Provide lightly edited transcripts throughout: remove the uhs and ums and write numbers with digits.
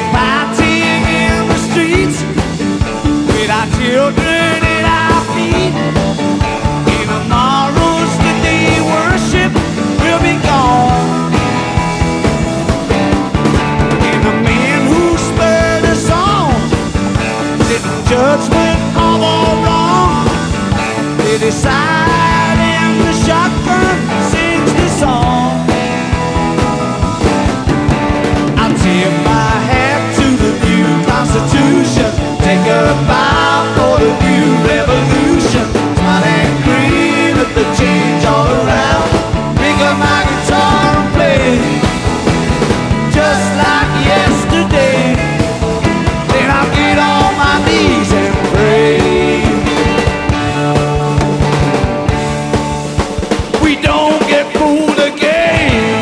Fighting in the streets with our children at our feet. And tomorrow's the day worship will be gone. And the man who spurred us on, sitting judgment of all wrong, they decide and the shotgun sings the song. I'll tip my hat to the new Constitution, take a bow for the new revolution, smile and grin at the change all around, pick up my guitar and play just like yesterday. Then I'll get on my knees and pray. We don't get fooled again.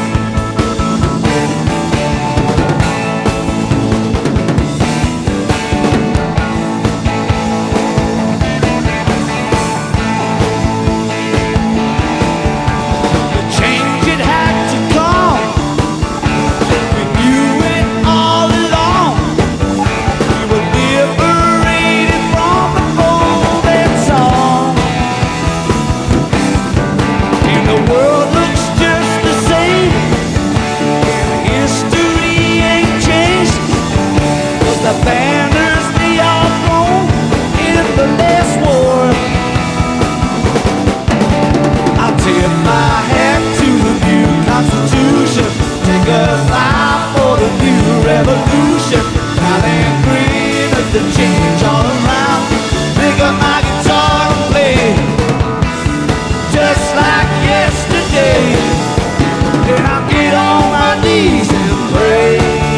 The change it had to come. We knew it all along. We were liberated from the golden song. And the world looks just the same, and history ain't changed, 'cause the banners they all flown in the last war. I'll tip my hat to the new Constitution, take a bow for the new revolution, smile and grin at the change all around, pick up my guitar and play just like yesterday. Then I'll get on my knees and pray.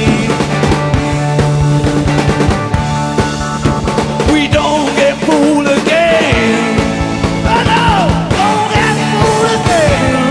We don't get fooled again. I know, don't get fooled again.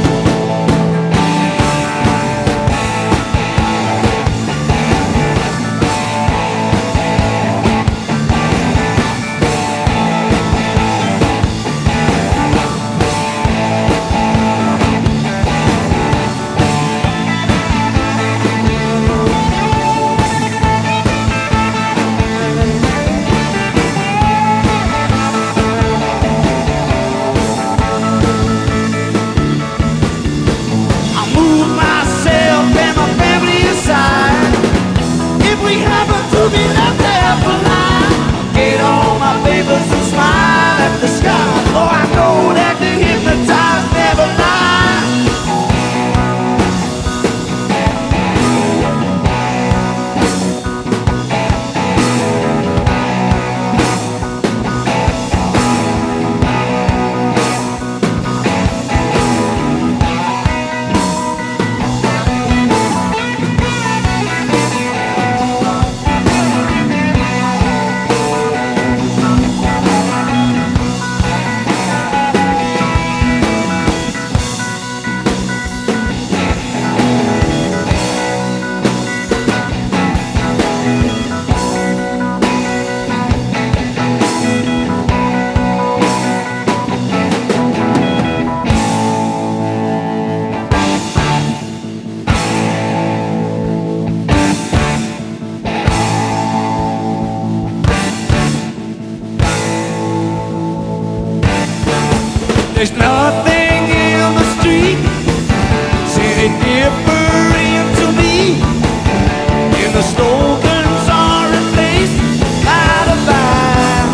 I move myself and my family aside. If we happen to be left there behind, get all my papers and smile at the sky. Oh, I know that the hypnotized never lie. There's nothing in the street said it different to me, and the slogans are replaced by the vine.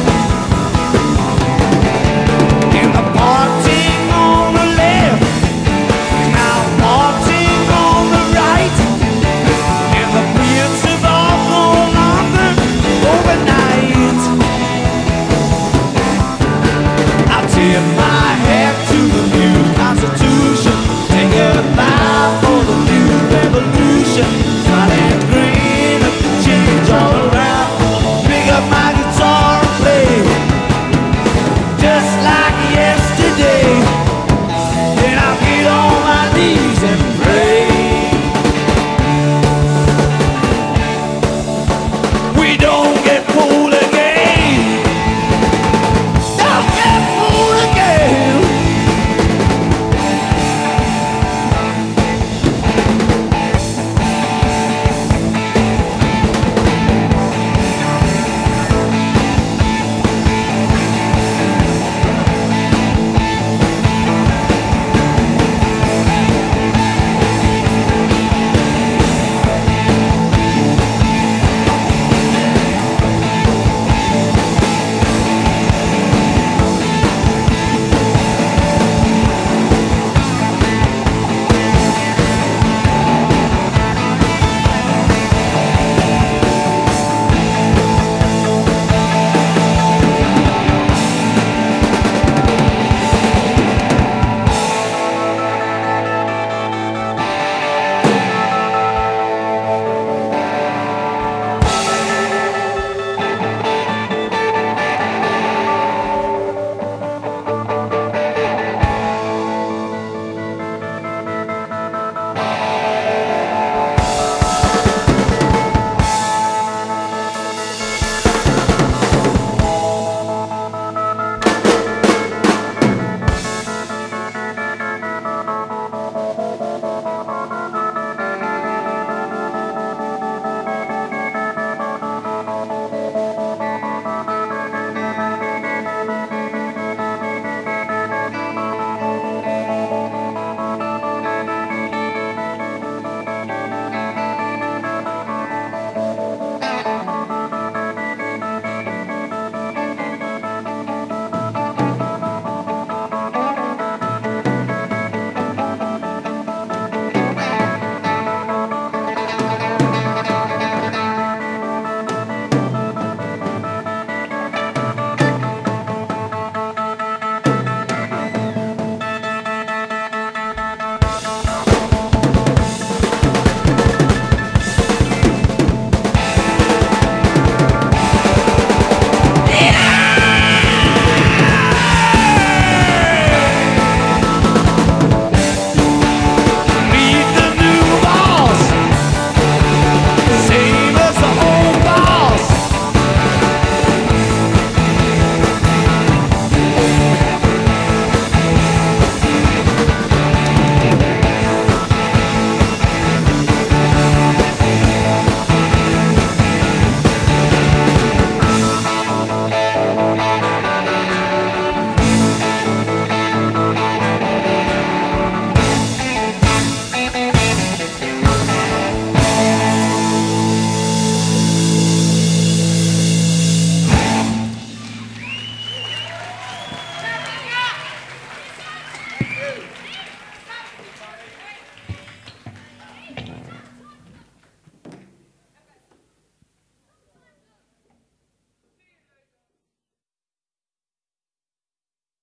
And the parting on the left is now parting on the right, and the prince is off no longer overnight. I'll tip my hat to the new Constitution, take a bow for the new revolution, smile and grin at the Thank you.